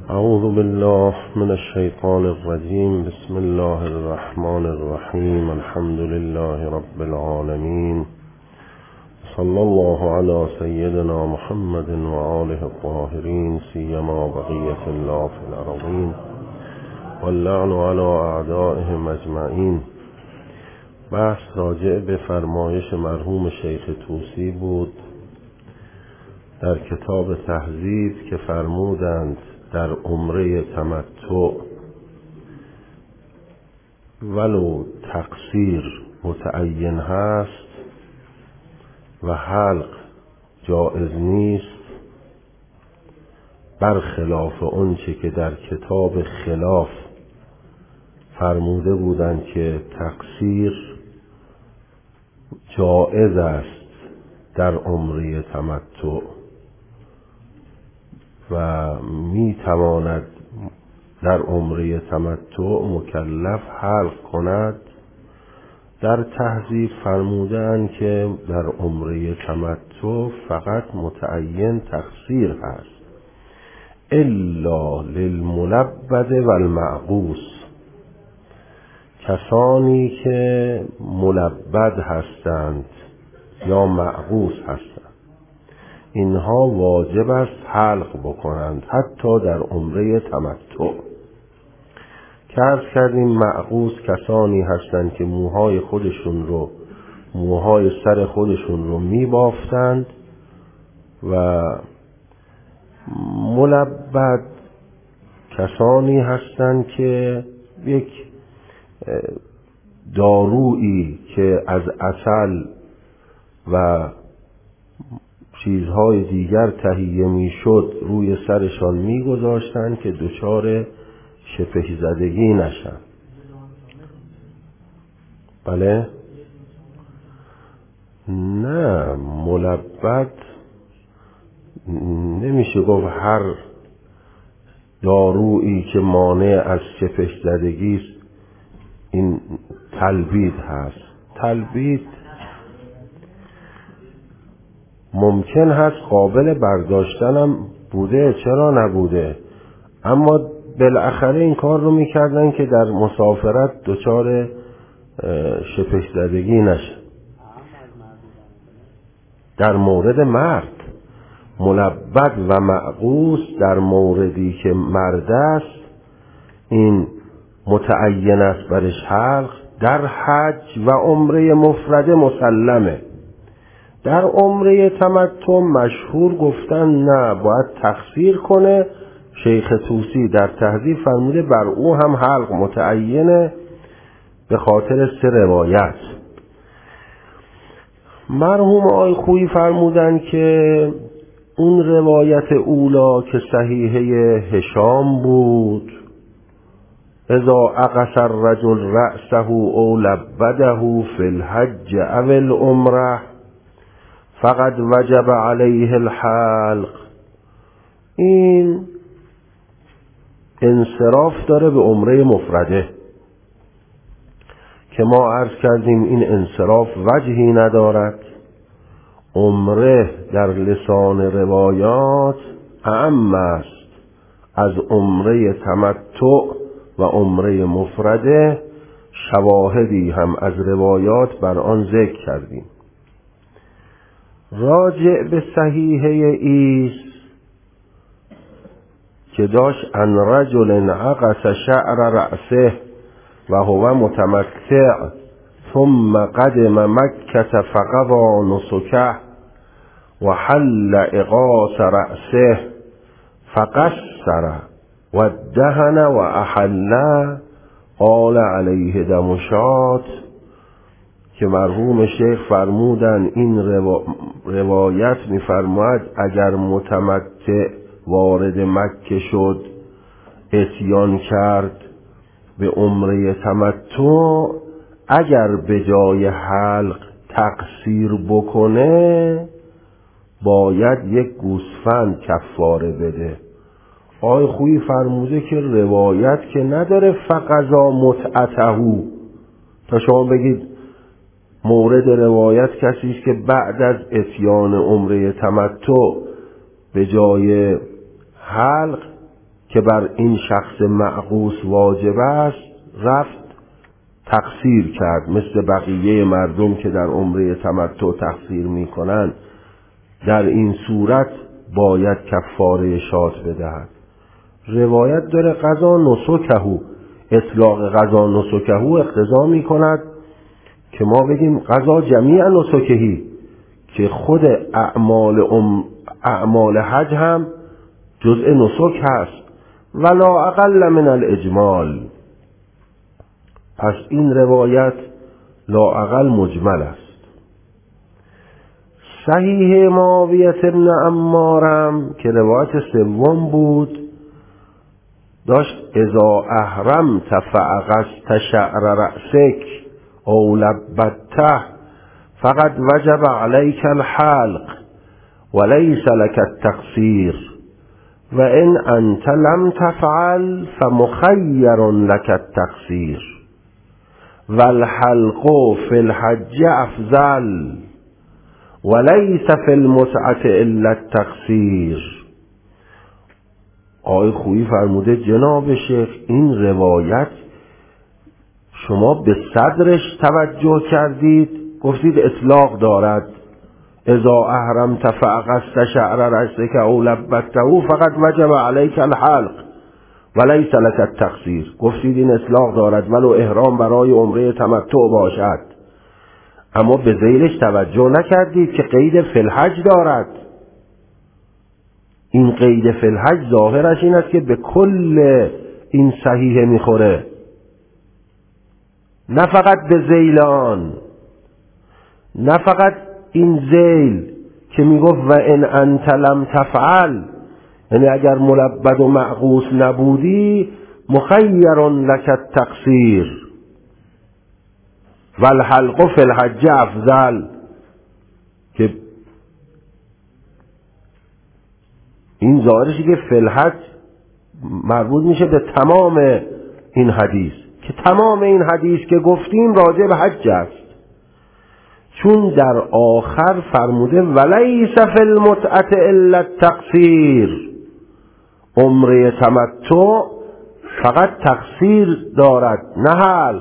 اعوذ بالله من الشیطان الرجیم. بسم الله الرحمن الرحیم. الحمد لله رب العالمین. صلی الله علی سیدنا محمد و آله الطاهرین، سیما بقیة الله فی الارضین واللعن علی اعدائهم اجمعین. بحث راجع به فرمایش مرحوم شیخ طوسی بود در کتاب تهذیب که فرمودند در عمره تمتع ولو تقصیر متعین هست و حلق جائز نیست، برخلاف آنچه که در کتاب خلاف فرموده بودند که تقصیر جائز است در عمره تمتع و می تواند در عمره تمتع مکلف حلق کند. در تهذیب فرمودند که در عمره تمتع فقط متعین تقصیر هست، الا للملبد و المعقوس. کسانی که ملبد هستند یا معقوس هستند، اینها واجب است حلق بکنند حتی در عمره تمتع. که عرض کردیم معقوس کسانی هستند که موهای سر خودشون رو می بافتند و ملبد کسانی هستند که یک دارویی که از عسل و چیزهای دیگر تهیه می شد روی سرشان می گذاشتن که دچار شپه زدگی نشن. بله؟ نه، ملبد نمیشه گفت هر دارویی که مانع از شپه زدگی است این تلبید هست. تلبید ممکن هست قابل برداشتنم بوده، چرا نبوده، اما بالاخره این کار رو میکردن که در مسافرت دچار شپش زدگی نشه. در مورد مرد ملبد و معقوس در موردی که مرد است این متعین است برش حلق. در حج و عمره مفرده مسلمه. در عمره تمتع مشهور گفتن نه، باید تقصیر کنه. شیخ طوسی در تهذیب فرموده بر او هم حلق متعینه به خاطر 3 روایت. مرحوم آقای خویی فرمودن که اون روایت اولا که صحیحه هشام بود، اذا اقص الرجل رأسه او لبده فی الحج او العمره فقد وجب علیه الحلق، این انصراف داره به عمره مفرده که ما عرض کردیم این انصراف وجهی ندارد. عمره در لسان روایات اعم است از عمره تمتع و عمره مفرده. شواهدی هم از روایات بر آن ذکر کردیم. راجع به صحیحه ایست که داشت ان رجل عقص شعر رأسه و هو متمتع ثم قدم مکة فقضى نسکه و حل اقاص رأسه فقصر و دهن و احل قال علیه دم شات، که مرحوم شیخ فرمودن این روایت می‌فرماید اگر متمتع وارد مکه شد اتیان کرد به عمره تمتع، اگر به جای حلق تقصیر بکنه باید یک گوسفند کفاره بده. آقای خویی فرموده که روایت که نداره فقضا متعته، تا شما بگید مورد روایت کسی است که بعد از اتیان عمره تمتع به جای حلق که بر این شخص معقوس واجب است رفت تقصیر کرد، مثل بقیه مردم که در عمره تمتع تقصیر میکنن، در این صورت باید کفاره شات بدهد. روایت داره قضا نسکهو، اطلاق قضا نسکهو اقتضا میکند که ما بگیم قضا جمیع نسکهی، که خود اعمال حج هم جزء نسک هست، ولا اقل من الاجمال. پس این روایت لا اقل مجمل است. صحیح معاویه بن عمارم که روایت سوم بود داشت اذا احرمت فاغست شعر رأسک او لبته فقد وجب عليك الحلق وليس لك التقصير وإن أنت لم تفعل فمخير لك التقصير والحلق في الحج أفضل وليس في المتعة إلا التقصير. آقای خویی فرموده جناب شیخ این روایت شما به صدرش توجه کردید، گفتید اطلاق دارد اذا احرمت فاغست شعر رأسک او لبته فقد وجب علیک الحلق ولیس لک التقصیر. گفتید این اطلاق دارد ولو احرام برای عمره تمتع باشد، اما به ذیلش توجه نکردید که قید فی الحج دارد. این قید فی الحج ظاهرش این است که به کل این صحیح میخوره، نه فقط به ذیل آن، نه فقط این ذیل که میگفت و ان انت لم تفعل، یعنی اگر ملبد و معقوس نبودی مخیر لک التقصیر والحلق فی الحج افضل، که این ظاهرشی که فی الحج مربوط میشه به تمام این حدیث، که تمام این حدیث که گفتیم راجع به حج است، چون در آخر فرموده ولیس فی المتعة الا التقصیر، عمره تمتع فقط تقصیر دارد نه حلق.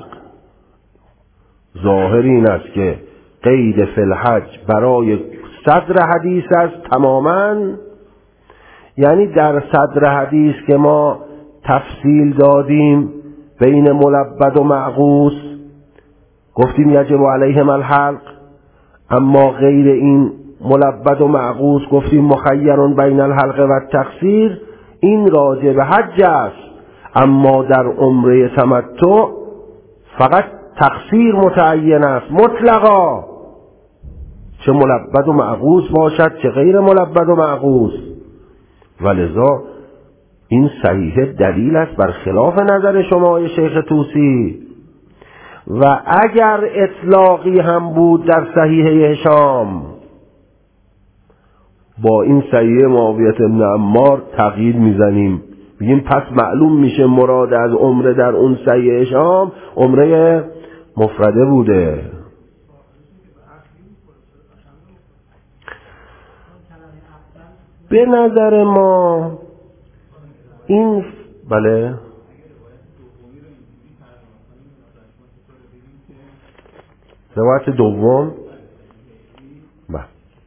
ظاهر این است که قید فی الحج برای صدر حدیث است تماما، یعنی در صدر حدیث که ما تفصیل دادیم بین ملبد و معقوس گفتیم یجب علیهم الحلق، اما غیر این ملبد و معقوس گفتیم مخیر بین الحلق و التقصیر. این راجع به حج است، اما در عمره تمتع فقط تقصیر متعین است مطلقا، چه ملبد و معقوس باشد چه غیر ملبد و معقوس. ولذا این صحیح دلیل است بر خلاف نظر شما شیخ طوسی. و اگر اطلاقی هم بود در صحیح هشام، با این صحیح معاویه بن عمار تغییر میزنیم، بگیم پس معلوم میشه مراد از عمره در اون صحیح هشام عمره مفرده بوده. به نظر ما این بله روایت دوم بله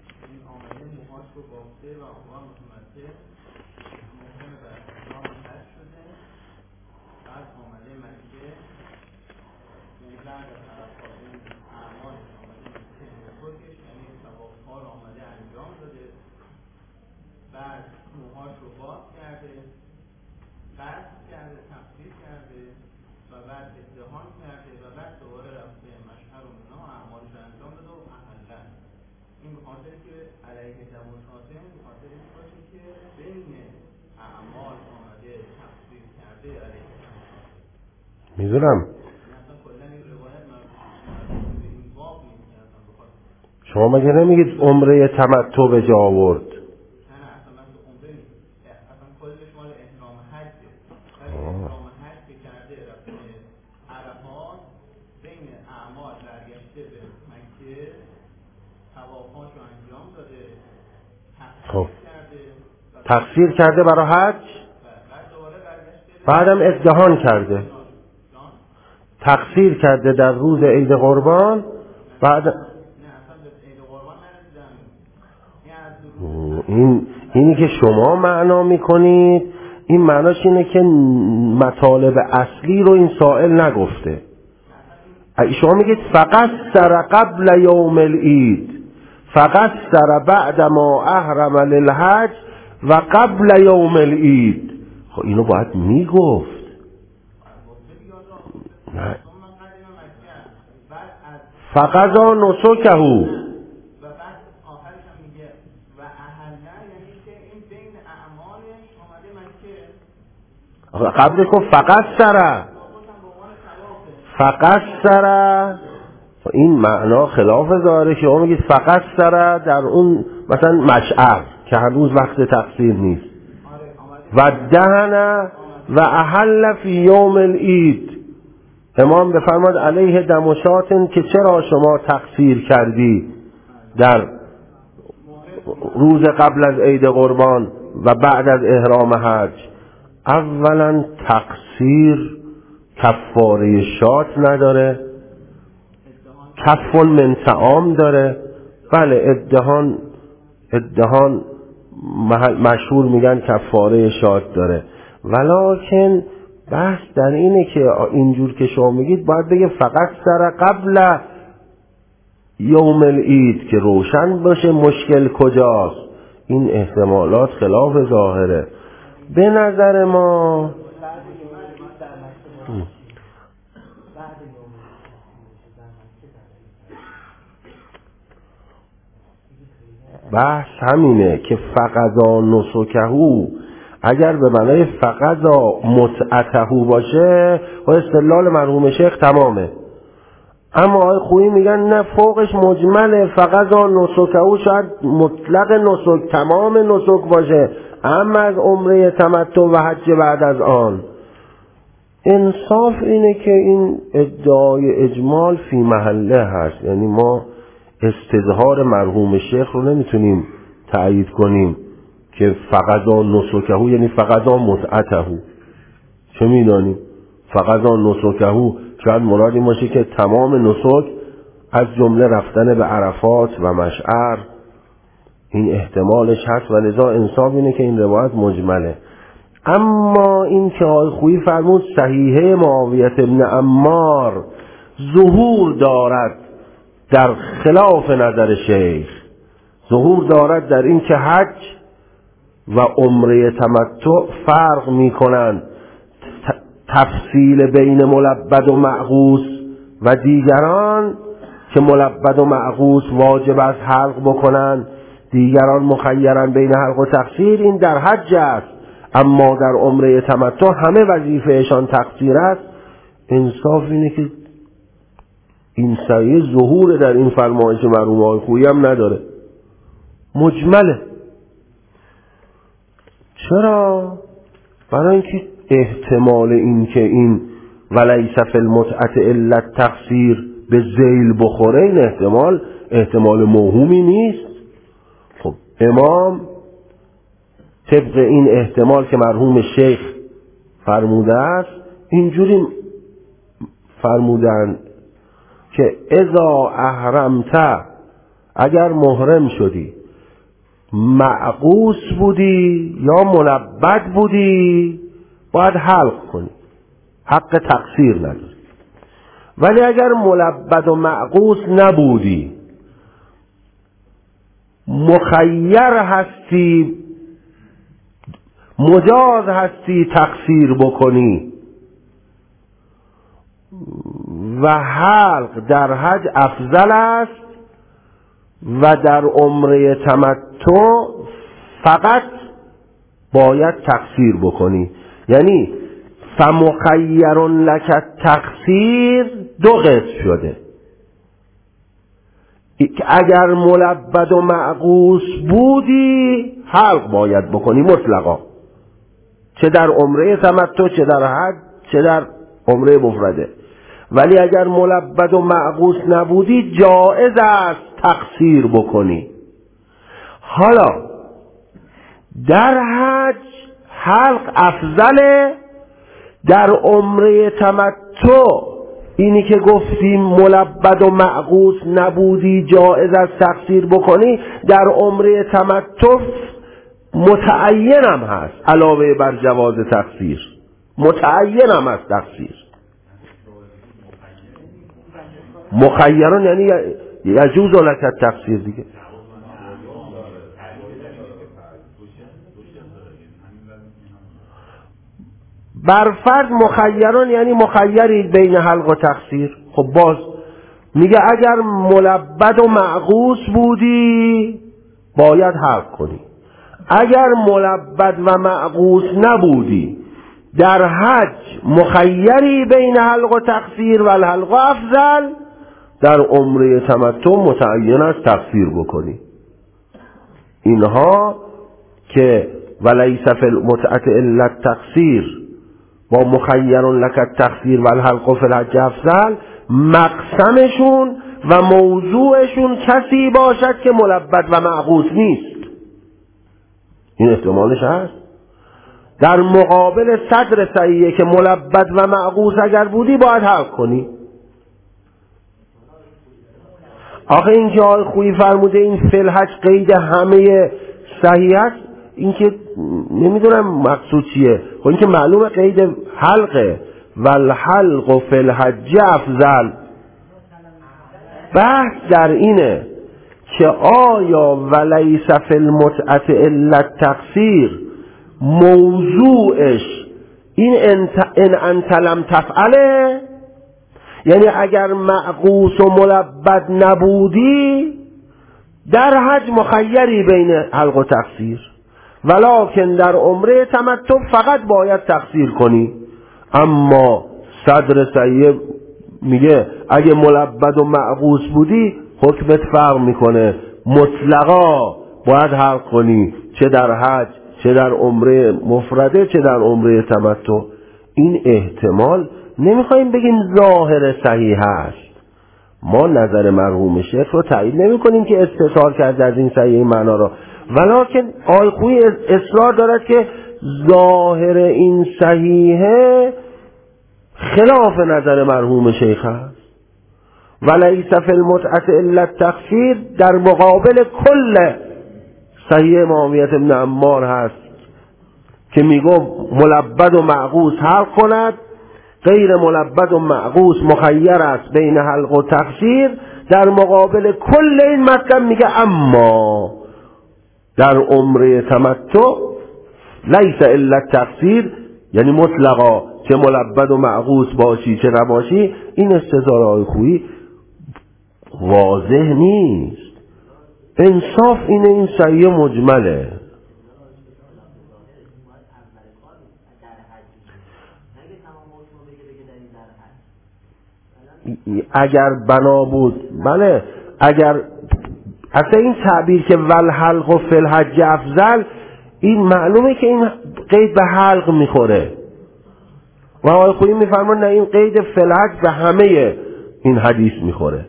میدونم. شما مگه نمیگید عمره تمتع به جا آورد؟ خب تقصیر کرده برای حج، بعدم ادهان کرده، تقصیر کرده در روز عید قربان. بعد اینی که شما معنا میکنید، این معناش اینه که مطالب اصلی رو این سائل نگفته. شما میگید فقط سر قبل یوم العید، فقط سر بعد ما احرم للحج و قبل یوم العید. خب اینو باید میگفت. نه فقط نسکهو قبل کن فقط سره این معنا خلاف ظاهره. شما میگید فقط سره در اون مثلا مشعر که هنوز وقت تقصیر نیست. و دهنه و احل فی یوم العید. امام بفرماد علیه دمشاتن که چرا شما تقصیر کردی در روز قبل از عید قربان و بعد از احرام حج. اولا تقصیر کفاره شات نداره، کفن من طعام داره. بله ادهان مشهور میگن کفاره شات داره، ولکن بحث در اینه که اینجور که شما میگید باید بگه فقط سر قبل یوم العید که روشن باشه مشکل کجاست. این احتمالات خلاف ظاهره. به نظر ما بحث همینه که فقضا نسکهو اگر به معنای فقضا متعتهو باشه و استدلال مرحوم شیخ تمامه. اما آقای خویی میگن نه، فوقش مجمله. فقضا نسکهو شاید مطلق نسک، تمام نسک باشه، اما از عمره تمتع و حج بعد از آن. انصاف اینه که این ادعای اجمال فی محله هست، یعنی ما استظهار مرحوم شیخ رو نمیتونیم تأیید کنیم که فقضا نسکهو یعنی فقضا متعتهو. چه میدانیم؟ فقضا نسکهو شاید مرادی باشه که تمام نسک از جمله رفتن به عرفات و مشعر، این احتمالش هست و لذا انصاف اینه که این روایت مجمله. اما این که آقای خویی فرمود صحیحه معاویه ابن عمار ظهور دارد در خلاف نظر شیخ، ظهور دارد در این که حج و عمره تمتع فرق می کنند. تفصیل بین ملبد و معقوس و دیگران که ملبد و معقوس واجب از حلق بکنند، دیگران مخیرن بین حلق و تقصیر، این در حج است. اما در عمره تمتع همه وظیفهشان تقصیر است. انصاف اینه که این سعی ظهور در این فرمایش مرحوم آقای خویی هم نداره، مجمله. چرا؟ برای اینکه احتمال این که این ولیس فی المتعة الا التقصیر به ذیل بخوره، این احتمال موهومی نیست. خب امام طبق این احتمال که مرحوم شیخ فرموده است اینجوری فرمودن که اذا احرمت، اگر محرم شدی، معقوس بودی یا ملبد بودی، باید حلق کنی، حق تقصیر نداری. ولی اگر ملبد و معقوس نبودی، مخیر هستی، مجاز هستی تقصیر بکنی و حلق در حج افضل است و در عمره تمتع فقط باید تقصیر بکنی. یعنی فمخیر لک تقصیر دو قسم شده. اگر ملبد و معقوس بودی حلق باید بکنی مطلقا، چه در عمره تمتع، چه در حج، چه در عمره مفرده. ولی اگر ملبد و معقوس نبودی جایز است تقصیر بکنی. حالا در حج حلق افضله در عمره تمتع اینی که گفتیم ملبد و معقوس نبودی جایز از تقصیر بکنی، در عمره تمتع متعین هم هست علاوه بر جواز تقصیر، متعین هم هست تقصیر. مخیران یعنی یجوز لک التقصیر دیگه. برفرض مخیران یعنی مخیرید بین حلق و تقصیر. خب باز میگه اگر ملبد و معقوس بودی باید حلق کنی، اگر ملبد و معقوس نبودی در حج مخیری بین حلق و تقصیر و الحلق افضل، در عمره تمتع متعین است تقصیر بکنی. اینها که ولیس فی المتعة الا التقصیر با مخیر لک التقصیر و الحلق فی الحج افضل، مقسمشون و موضوعشون کسی باشد که ملبد و معقوس نیست. این احتمالش هست. در مقابل صدر صحیحه که ملبد و معقوس اگر بودی باید حلق کنی. آخه این که آقای خویی فرموده این فی الحج قید همه صحیح است، این که نمیدونم مقصود چیه. خب این که معلومه قید حلقه و الحلق فی الحج افضل. بحث در اینه که آیا ولیس فی المتعة الا التقصیر موضوعش این ان انت لم تفعله، یعنی اگر معقوس و ملبد نبودی در حج مخیری بین حلق و تقصیر، ولکن در عمره تمتع فقط باید تقصیر کنی. اما صدر صحیح میگه اگه ملبد و معقوس بودی حکمت فرق میکنه، مطلقا باید حلق کنی، چه در حج چه در عمره مفرده چه در عمره تمتع. این احتمال نمیخوایم بگیم ظاهر صحیح هست، ما نظر مرحوم شیخ رو تایید نمی کنیم که استثار کرده از این صحیح معنا را، ولکن آقای خویی اصرار دارد که ظاهر این صحیحه خلاف نظر مرحوم شیخ هست. ولیس فی المتعة الا التقصیر در مقابل کل صحیح معاویه بن عمار هست که میگو ملبد و معقوس حلق کند، غیر ملبد و معقوس مخیر است بین حلق و تقصیر. در مقابل کل این مطلب میگه اما در عمره تمتع لیس الا التقصیر، یعنی مطلقا چه ملبد و معقوس باشی چه نباشی. این استدلال آقای خویی واضح نیست. انصاف اینه این صحیح مجمله. اگر بنا بود بله، اگر اصلا این تعبیر که والحلق و فی الحج افضل، این معلومه که این قید به حلق میخوره و آقای خویی میفرمان نه، این قید فی الحج به همه این حدیث میخوره.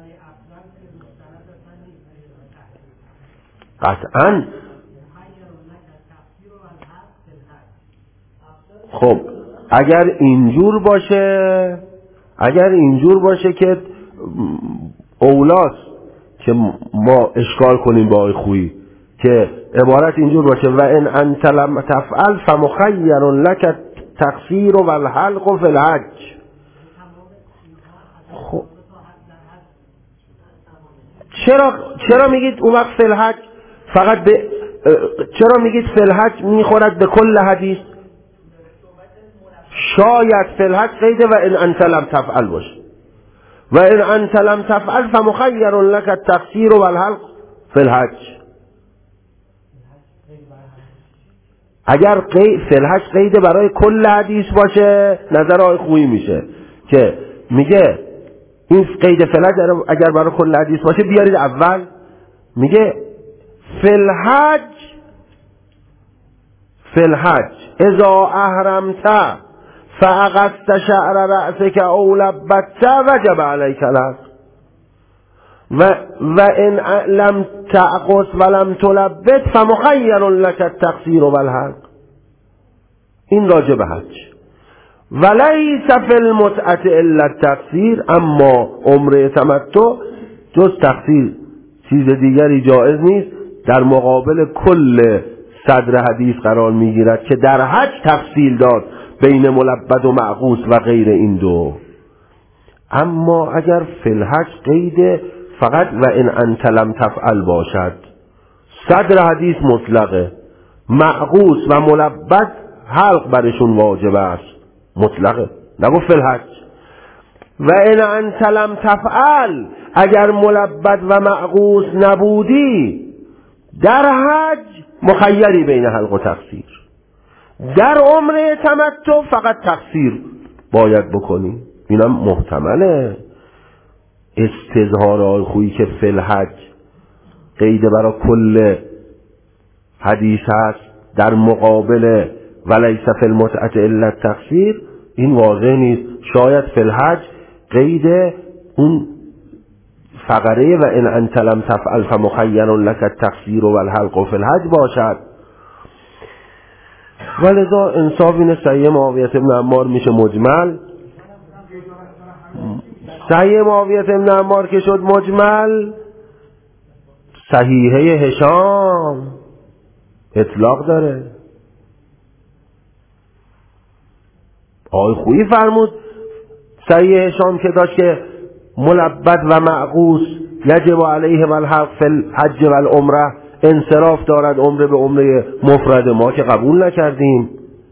قطعا. خب اگر اینجور باشه که اولاست که ما اشکال کنیم با آقای خویی که عبارت اینجور باشه و ان انت لم تفعل فمخیر لك تقصیر و الحلق فی الحج. خب چرا میگید اون وقت فی الحج فقط به چرا میگید فی الحج میخورد به کل حدیث؟ شاید فی الحج قیده و ان انت لم تفعل باشه و ان انت لم تفعل فمخیر لك التقصیر و الحلق فی الحج. اگر فی الحج قیده برای کل حدیث باشه نظر آقای خویی میشه که میگه این قید فی الحج اگر برای کل حدیث باشه بیارید اول. میگه فی الحج اذا احرمت فاغضت شعر رأسك او لبت وجب عليك الحلق و ان لم تعقص ولم تلبت فمخیر لك التقصیر والحلق. این راجع به حج. ولیس فی المتعة الا التقصیر، اما عمره تمتع جز تقصیر چیز دیگری جایز نیست. در مقابل کل صدر حدیث قرار میگیرد که در حج تفصیل داد بین ملبد و معقوس و غیر این دو. اما اگر فی الحج قید فقط و ان انت لم تفعل باشد، صدر حدیث مطلقه، معقوس و ملبد حلق برشون واجب است، مطلقه، نگفت فی الحج. و ان انت لم تفعل، اگر ملبد و معقوس نبودی در حج مخیری بین حلق و تقصیر، در عمره تمتع فقط تقصیر باید بکنی. اینم محتمله. استظهارهای خویی که فی الحج قید برای کل حدیث هست در مقابل ولیس فی المتعة الا التقصیر، این واضح نیست. شاید فی الحج قید اون فقره و ان انت لم تفعل فمخیر لك التقصیر و الحلق فی الحج باشد. ولذا انصاف این صحیح معاویه بن عمار میشه مجمل. صحیح معاویه بن عمار که شد مجمل، صحیحه هشام اطلاق داره. آقای خویی فرمود صحیح هشام که داشت که ملبد و معقوس یجب علیهم الحلق فی الحج و العمره، انصراف دارد عمره به عمره مفرد، ما که قبول نکردیم.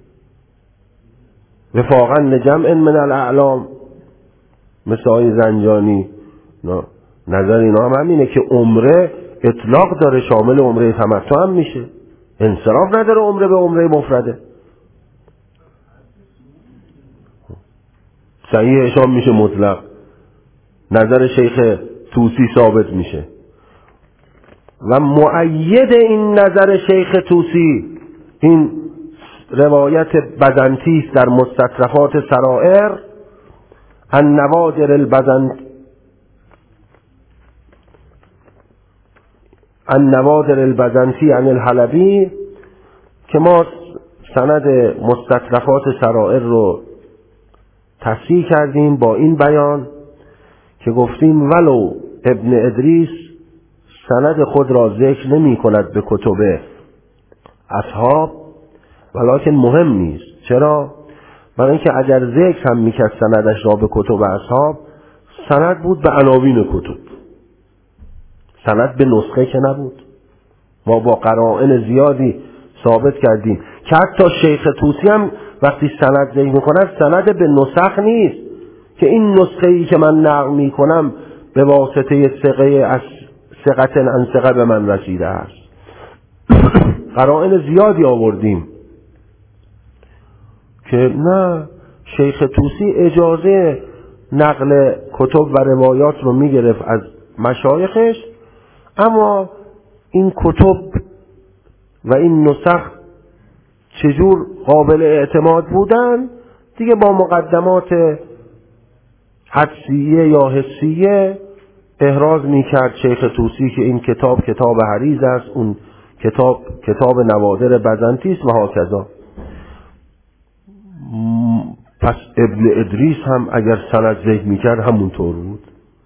وفاقا لجمع من الاعلام، مثل آقای زنجانی نظر اینا هم همینه که عمره اطلاق داره، شامل عمره تمتع هم میشه، انصراف نداره عمره به عمره مفرده. صحیح هشام میشه مطلق، نظر شیخ طوسی ثابت میشه. و مؤید این نظر شیخ طوسی این روایت بزنطی است در مستطرفات سرائر، النوادر البزنطی عن الحلبی، که ما سند مستطرفات سرائر رو تصحیح کردیم با این بیان که گفتیم ولو ابن ادریس سند خود را ذکر نمی کند به کتب اصحاب، ولکن مهم نیست. چرا؟ برای اینکه اگر ذکر هم میکرد سندش را به کتب اصحاب، سند بود به عناوین کتب، سند به نسخه که نبود. ما با قرائن زیادی ثابت کردیم که حتی شیخ طوسی هم وقتی سند ذکر میکند سند به نسخ نیست که این نسخه‌ای که من نقل میکنم به واسطه ثقة عن ثقة به من رسیده است. قرائن زیادی آوردیم که نه، شیخ طوسی اجازه نقل کتب و روایات رو میگرفت از مشایخش، اما این کتب و این نسخ چجور قابل اعتماد بودن دیگه با مقدمات حدسیه یا حسیه احراز میکرد شیخ طوسی که این کتاب کتاب حریز است، اون کتاب نوادر بزنطی است و هاکذا. پس ابن ادریس هم اگر سند ذکر میکرد همونطور بود.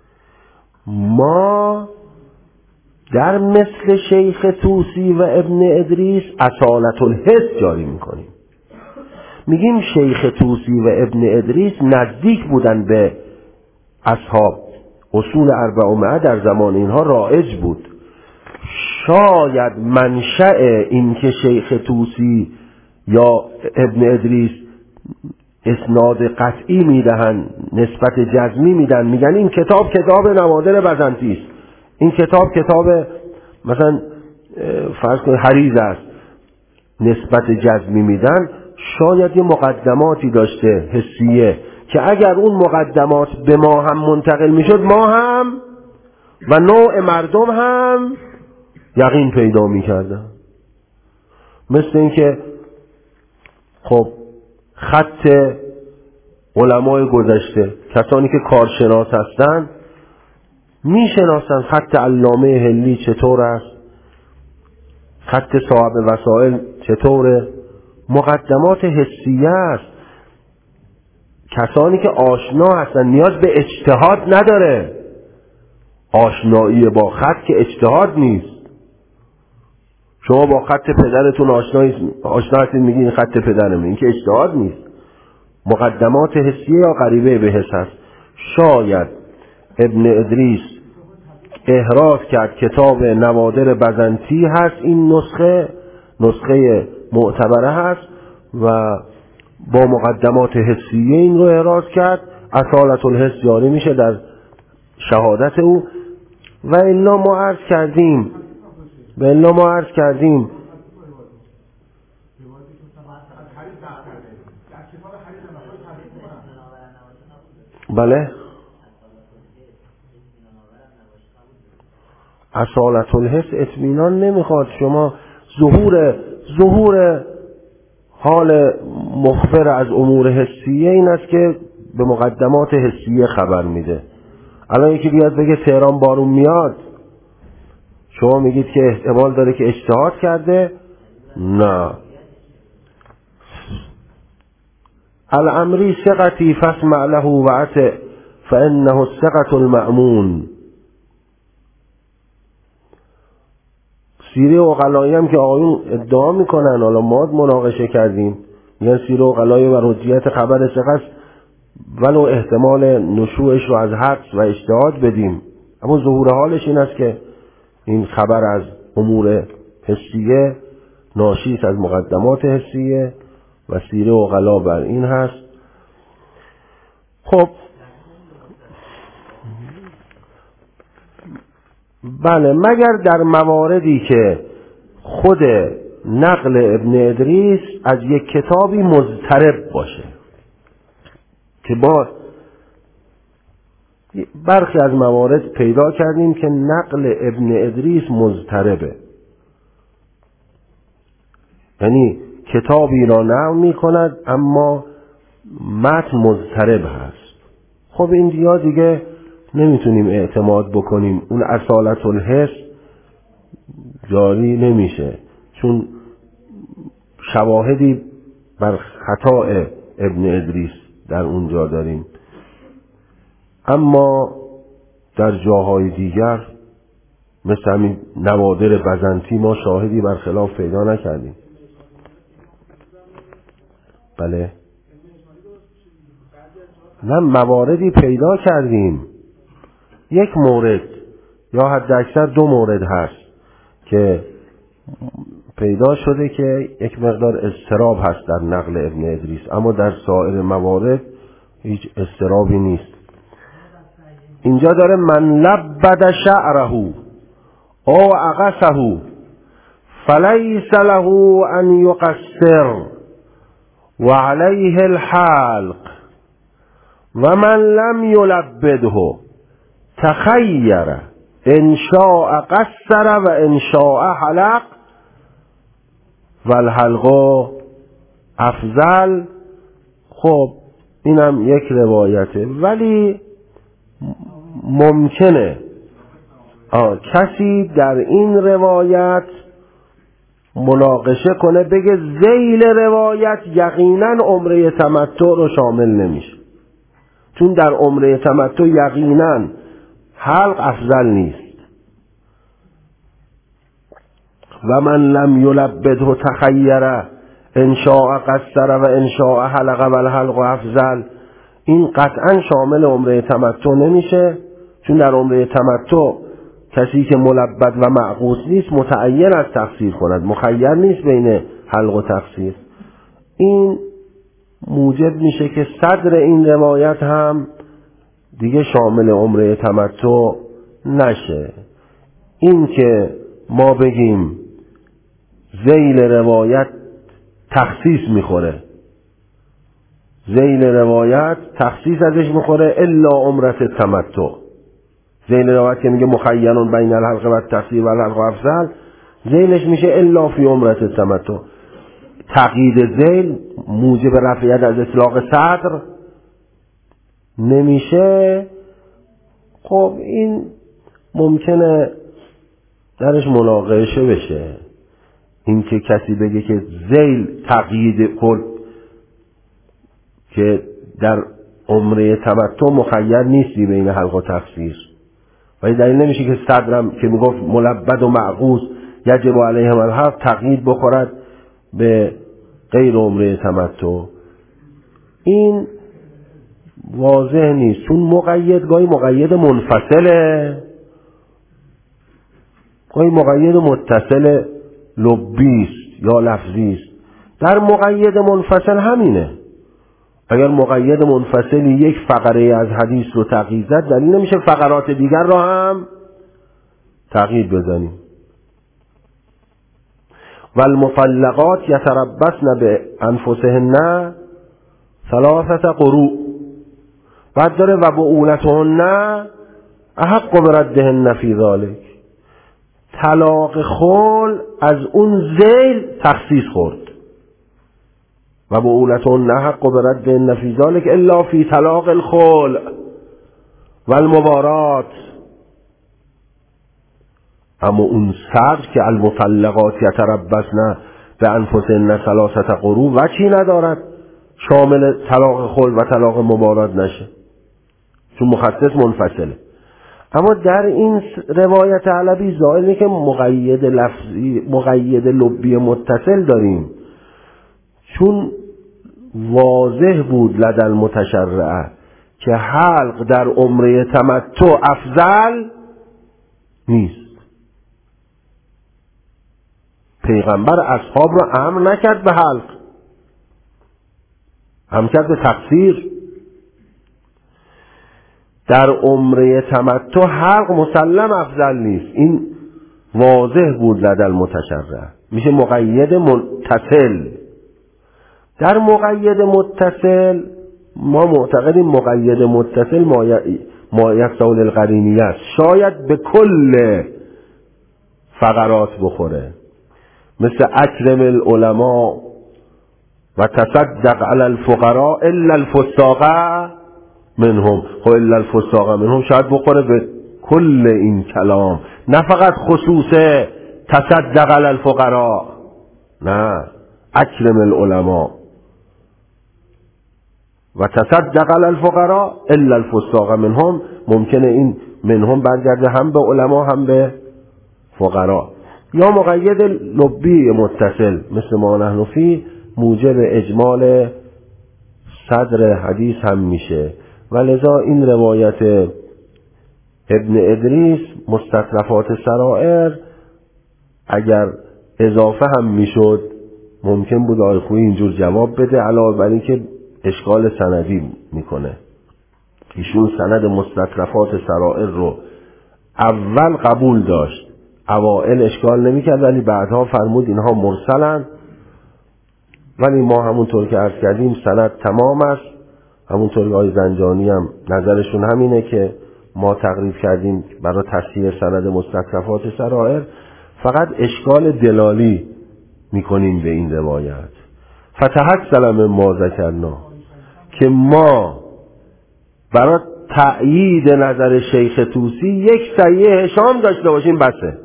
ما در مثل شیخ طوسی و ابن ادریس اصالت الحس جاری میکنیم، میگیم شیخ طوسی و ابن ادریس نزدیک بودن به اصحاب، اصول 400 در زمان اینها رایج بود. شاید منشأ این که شیخ طوسی یا ابن ادریس اسناد قطعی میدهن، نسبت جزمی میدن، میگن این کتاب نوادر بزنطی است، این کتاب مثلا فرض کنید حریز است، نسبت جزمی میدن، شاید یه مقدماتی داشته حسیه که اگر اون مقدمات به ما هم منتقل میشد، ما هم و نوع مردم هم یقین پیدا میکردن. مثل این که خب خط علمای گذشته، کسانی که کارشناس هستن میشناسن خط علامه حلی چطور است، خط صاحب وسائل چطوره، مقدمات حسیه است. کسانی که آشنا هستن نیاز به اجتهاد نداره. آشنایی با خط که اجتهاد نیست. شما با خط پدرتون آشنا هستید میگی این خط پدرمه، این که اجتهاد نیست. مقدمات حسیه یا قریبه به حس هست. شاید ابن ادریس احراز کرد کتاب نوادر بزنطی هست، این نسخه معتبره هست و با مقدمات حسیه این رو احراز کرد، اصالت الحس جاری میشه در شهادت او. و الا ما عرض کردیم بله اصالت الحس اطمینان نمیخواد. شما ظهور حال مخبر از امور حسیه این است که به مقدمات حسیه خبر میده. الان یکی بیاد بگه تهران بارون میاد، شما میگید که احتمال داره که اجتهاد کرده؟ نه. الامری ثقتی فاسمع له وعطع فانه الثقة المأمون. سیره عقلایی هم که آقایون ادعا میکنن، حالا ما مناقشه کردیم، میگن سیره عقلایی و حجیت خبر ثقه است ولو احتمال نشوعش رو از حدس و اجتهاد بدیم، اما ظهور حالش این است که این خبر از امور حسیه ناشی است از مقدمات حسیه و سیره عقلا بر این هست. خب بله، مگر در مواردی که خود نقل ابن ادریس از یک کتابی مضطرب باشه، که با برخی از موارد پیدا کردیم که نقل ابن ادریس مضطربه، یعنی کتابی را نقل می کند اما متن مضطرب هست. خب این دیگه نمیتونیم اعتماد بکنیم، اون اصالت الحس جاری نمیشه، چون شواهدی بر خطا ابن ادریس در اونجا داریم. اما در جاهای دیگر مثل همین نوادر بزنطی ما شاهدی بر خلاف پیدا نکردیم. بله نه، مواردی پیدا کردیم. یک مورد یا حد اکثر 2 مورد هست که پیدا شده که یک مقدار اضطراب هست در نقل ابن ادریس، اما در سایر موارد هیچ اضطرابی نیست. اینجا داره من لبد شعره او عقصه فلیس له ان یقصر و علیه الحلق و من لم یلبده تخیر ان شاء قصر و ان شاء حلق و الحلق افضل. خب اینم یک روایته، ولی ممکنه کسی در این روایت مناقشه کنه، بگه ذیل روایت یقینا عمره تمتع رو شامل نمیشه، چون در عمره تمتع یقینا حلق افضل نیست. و من لم یلبده تخیره ان شاء قصر و ان شاء حلق و الحلق افضل، این قطعا شامل عمره تمتع نمیشه، چون در عمره تمتع کسی که ملبد و معقوس نیست متعین از تقصیر کند، مخیر نیست بین حلق و تقصیر. این موجب میشه که صدر این روایت هم دیگه شامل عمره تمتع نشه. این که ما بگیم ذیل روایت تخصیص میخوره، ذیل روایت تخصیص ازش میخوره الا عمرت تمتع، ذیل روایت که میگه مخیرون بین الحلق و التقصیر و الحلق افضل، ذیلش میشه الا فی عمرت تمتع. تقیید ذیل موجب رفعیت از اطلاق صدر نمیشه. خب این ممکنه درش مناقشه بشه، این که کسی بگه که ذیل تقیید کل که در عمره تمتع مخیر نیستی بین حلق و تقصیر، ولی دلیل نمیشه که صدرم که میگفت ملبد و معقوس یجب علیهم الحلق تقیید بخورد به غیر عمره تمتع. این واضح نیست، چون مقید گاهی مقید منفصله، گاهی مقید متصل لبیست یا لفظیست. در مقید منفصل همینه. اگر مقید منفصلی یک فقره از حدیث رو تقیید زد، دلیل نمیشه فقرات دیگر رو هم تقیید بزنیم. والمطلقات یتربصن بانفسهن ثلاثه قروء. بعد داره و بعولتهن احق بردهن فی ذلک. طلاق خل از اون ذیل تخصیص خورد. و بعولتهن احق بردهن فی ذلک الا فی طلاق الخل والمبارات. اما اون صدر که المطلقات یتربصن بانفسهن ثلاثه قروء وجهی ندارد شامل طلاق خل و طلاق مبارات نشه، چون مخصص منفصله. اما در این روایت علوی ظاهره که مقید لفظی مقید لبی متصل داریم، چون واضح بود لدى المتشرع که حلق در عمره تمتع افضل نیست. پیغمبر اصحاب را امر نکرد به حلق، امر کرد به تقصیر. در عمره تمتع حلق مسلم افضل نیست، این واضح بود لدى المتشرع، میشه مقید متصل. در مقید متصل ما معتقدیم مقید متصل ما یستول القرینیه است، شاید به کل فقرات بخوره، مثل اکرم العلماء و تصدق علی الفقراء الا الفساق منهم. خب الا الفساق منهم شاید بخوره به کل این کلام، نه فقط خصوص تصدق علی الفقراء، نه اکرم العلماء و تصدق علی الفقراء الا الفساق منهم. ممکنه این منهم برگرده هم به علما هم به فقرا. یا مقید لبی متصل مثل ما نحن فی موجب اجمال صدر حدیث هم میشه. ولذا این روایت ابن ادریس مستطرفات سرائر اگر اضافه هم میشد ممکن بود آقای خویی اینجور جواب بده، علاوه بر این که اشکال سندی میکنه. ایشون سند مستطرفات سرائر رو اول قبول داشت، اوائل اشکال نمیکرد، ولی بعدها فرمود اینها مرسلن. ولی ما همونطور که عرض کردیم سند تمام است، همونطور که آقای زنجانی هم نظرشون همینه که ما تقریب کردیم برای تصحیح سند مستطرفات سرائر. فقط اشکال دلالی میکنیم به این روایت. فتحصل من ما ذکرنا، که ما برای تأیید نظر شیخ طوسی یک صحیح هشام داشته باشیم بسه.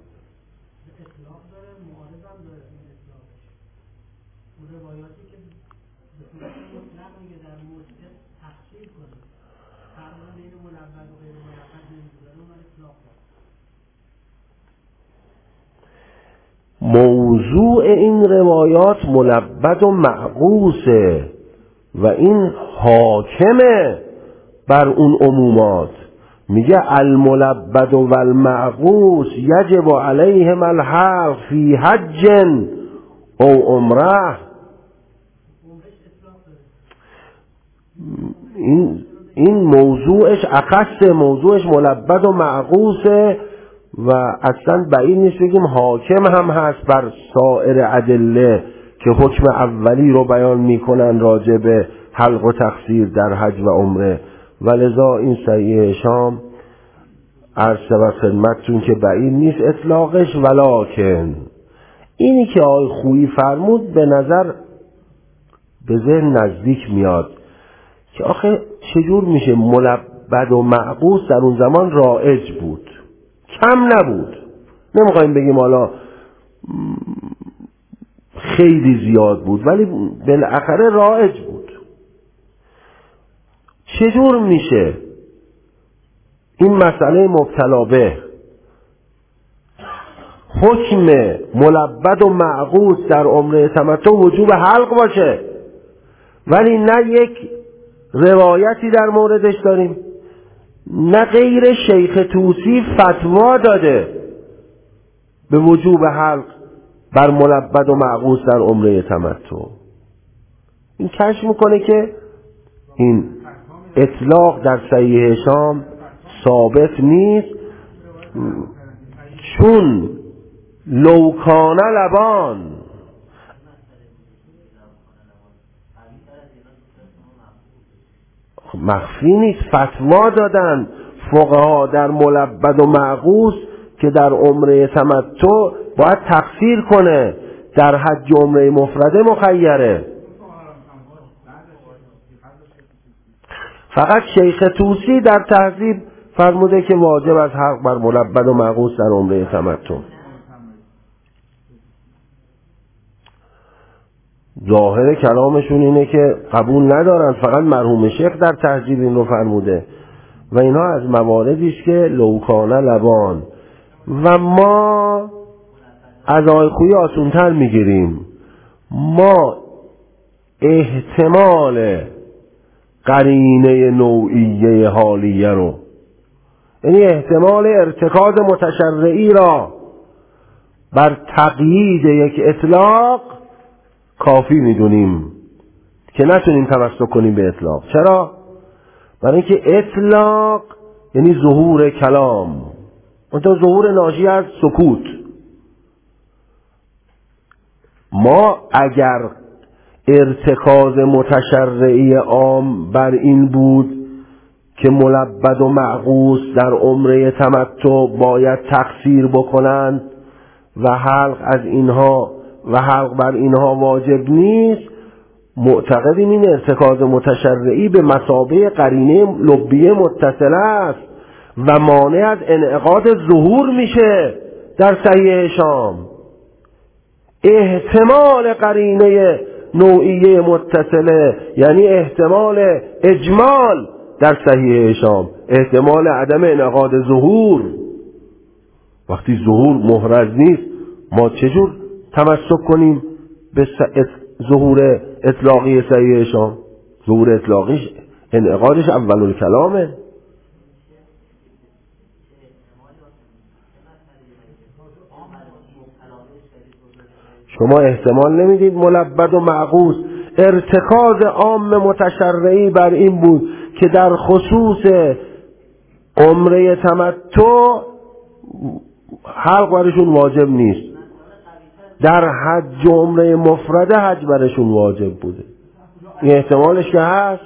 موضوع این روایات ملبد و معقوسه و این حاکمه بر اون عمومات. میگه الملبد و المعقوس یجب علیهم الحلق فی حج او عمره. این موضوعش اخص، موضوعش ملبد و معقوسه و اصلا بعید نیست بگیم حاکم هم هست بر سایر ادله که حکم اولی رو بیان میکنن راجع به حلق و تقصیر در حج و عمره. ولذا این صحیح هشام عرض و خدمتتون که بعید نیست اطلاقش. ولکن اینی که آقای خویی فرمود به نظر به ذهن نزدیک میاد که آخه چجور میشه ملبد و معقوس در اون زمان رایج بود، کم نبود، نمیخوایم بگیم حالا خیلی زیاد بود، ولی بالاخره رایج بود. چجور میشه این مسئله مبتلا به حکم ملبد و معقود در عمره تمتع وجوب حلق باشه ولی نه یک روایتی در موردش داریم، نه غیر شیخ طوسی فتوا داده به وجوب حلق بر ملبد و معقود در عمره تمتع. این کشف میکنه که این اطلاق در صحیح هشام ثابت نیست، چون لوکان لبان مخفی نیست. فتوا دادن فقها در ملبد و معقوس که در عمره تمتع باید تقصیر کنه، در حج عمره مفرده مخیره. فقط شیخ طوسی در تهذیب فرموده که واجب از حق بر ملبد و معقوس در عمره تمتع. ظاهر کلامشون اینه که قبول ندارن، فقط مرحوم شیخ در تهذیب این رو فرموده و اینها از مواردی است که لوکانه لبان. و ما از آیخویی آسونتر میگیریم، ما احتمال قرینه نوعیه حالیه رو، یعنی احتمال ارتکاز متشرعی را بر تقیید یک اطلاق کافی میدونیم که نتونیم تمسک کنیم به اطلاق. چرا؟ برای اینکه اطلاق یعنی ظهور کلام، منتها ظهور ناشی از سکوت. ما اگر ارتکاز متشرعی عام بر این بود که ملبد و معقوس در عمره تمتع باید تقصیر بکنند و حلق از اینها و حلق بر اینها واجب نیست، معتقدیم این ارتکاز متشرعی به مثابه قرینه لبیه متصله است و مانع از انعقاد ظهور میشه در صحیح هشام. احتمال قرینه نوعیه متصله یعنی احتمال اجمال در صحیح هشام، احتمال عدم انعقاد ظهور. وقتی ظهور محرز نیست ما چجور تمسک کنیم به ظهور اطلاقی صحیح هشام؟ ظهور اطلاقیش انعقادش اول الکلامه. شما احتمال نمیدید ملبد و معقوس ارتکاز عام متشرعی بر این بود که در خصوص عمره تمتع حلق برشون واجب نیست، در حج عمره مفرده حج برشون واجب بوده. این احتمالش که هست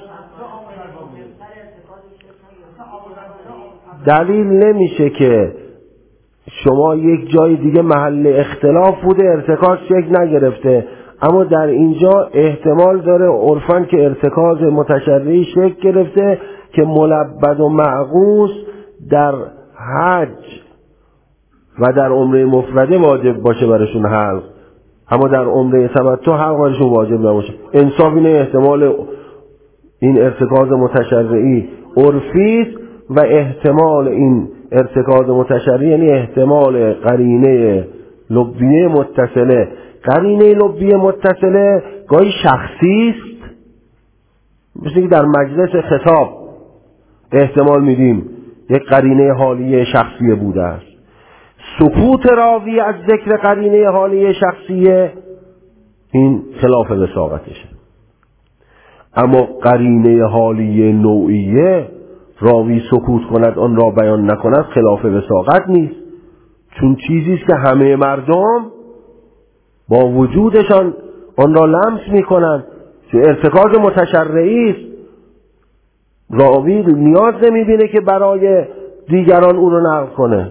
دلیل نمیشه که شما یک جای دیگه محل اختلاف بوده ارتکاز شکل نگرفته، اما در اینجا احتمال داره عرفاً که ارتکاز متشرعی شکل گرفته که ملبد و معقوس در حج و در عمره مفرده واجب باشه برشون حلق، اما در عمره تمتع حلق برشون واجب نباشه. انصاف اینه احتمال این ارتکاز متشرعی عرفی و احتمال این ارتکاز متشرعی یعنی احتمال قرینه لبیه متصله. قرینه لبیه متصله گاهی شخصی است، مثل که در مجلس خطاب احتمال میدیم یک قرینه حالیه شخصیه بوده است. سکوت راوی از ذکر قرینه حالیه شخصیه این خلاف وثاقتشه، اما قرینه حالیه نوعیه راوی سکوت کند آن را بیان نکند خلاف وثاقت نیست، چون چیزی است که همه مردم با وجودشان آن را لمس میکنند، چون ارتکاز متشرعی است. راوی نیاز نمیبینه که برای دیگران او را نقل کنه.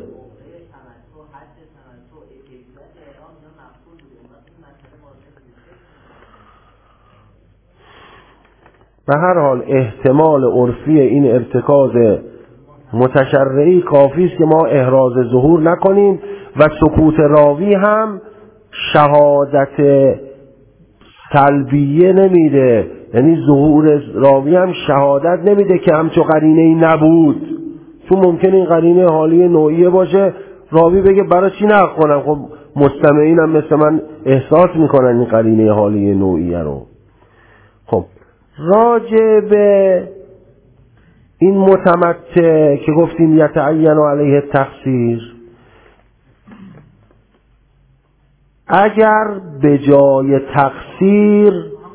به هر حال احتمال عرفی این ارتکاز متشرعی کافی است که ما احراز ظهور نکنیم و سکوت راوی هم شهادت سلبیه نمیده یعنی ظهور راوی هم شهادت نمیده که همچو قرینه ای نبود، چون ممکنه این قرینه حالی نوعیه باشه، راوی بگه برای چی نقل کنم، خب مستمعین هم مثل من احساس میکنن این قرینه حالی نوعیه رو. خب راجع به این متمتع که گفتیم یتعین علیه تقصیر، اگر به جای تقصیر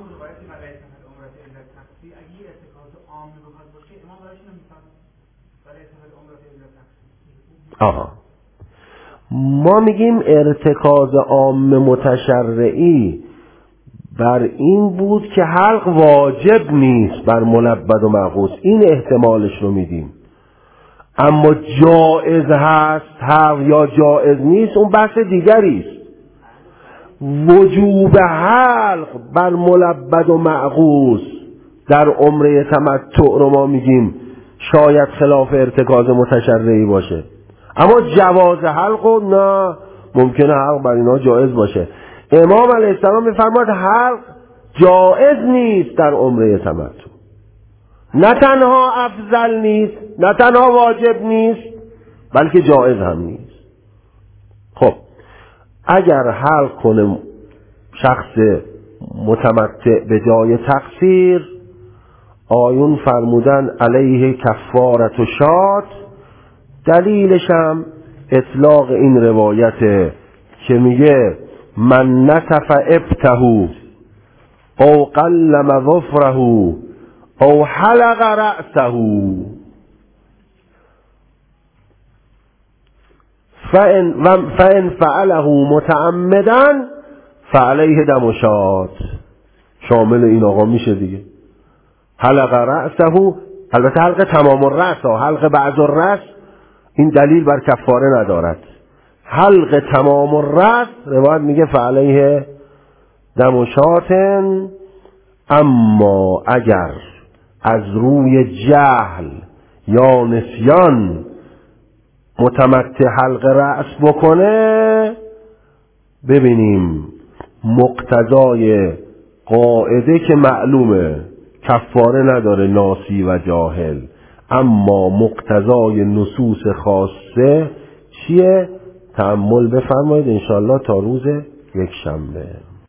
ما میگیم ارتکاز عام متشرعی بر این بود که حلق واجب نیست بر ملبد و مغوص، این احتمالش رو میدیم. اما جائز هست حلق یا جائز نیست اون بحث دیگری است. وجوب حلق بر ملبد و مغوص در عمره تمتع رو ما میگیم شاید خلاف ارتکاز متشرعی باشه، اما جواز حلق نه، ممکنه حلق بر اینا جائز باشه. امام علیه السلام میفرماد حلق جائز نیست در عمره تمتع، نه تنها افضل نیست، نه تنها واجب نیست، بلکه جائز هم نیست. خب اگر حلق کنه شخص متمتع به جای تقصیر، آیون فرمودن علیه کفارت و شات، دلیلش هم اطلاق این روایته که میگه من نتف ابته او قلم ظفره او حلق رأسه فإن فعله متعمدا فعليه دم و شات. شامل این آقا میشه دیگه. حلق رأسه، البته حلق تمام الرأس، حلق بعض الرأس این دلیل بر کفاره ندارد. حلق تمام الرأس روایت میگه فعلیه دم و شاتن. اما اگر از روی جهل یا نسیان متمتع حلق رأس بکنه، ببینیم مقتضای قاعده که معلومه کفاره نداره ناسی و جاهل، اما مقتضای نصوص خاصه چیه؟ تأمل بفرمایید انشالله تا روز یک شنبه.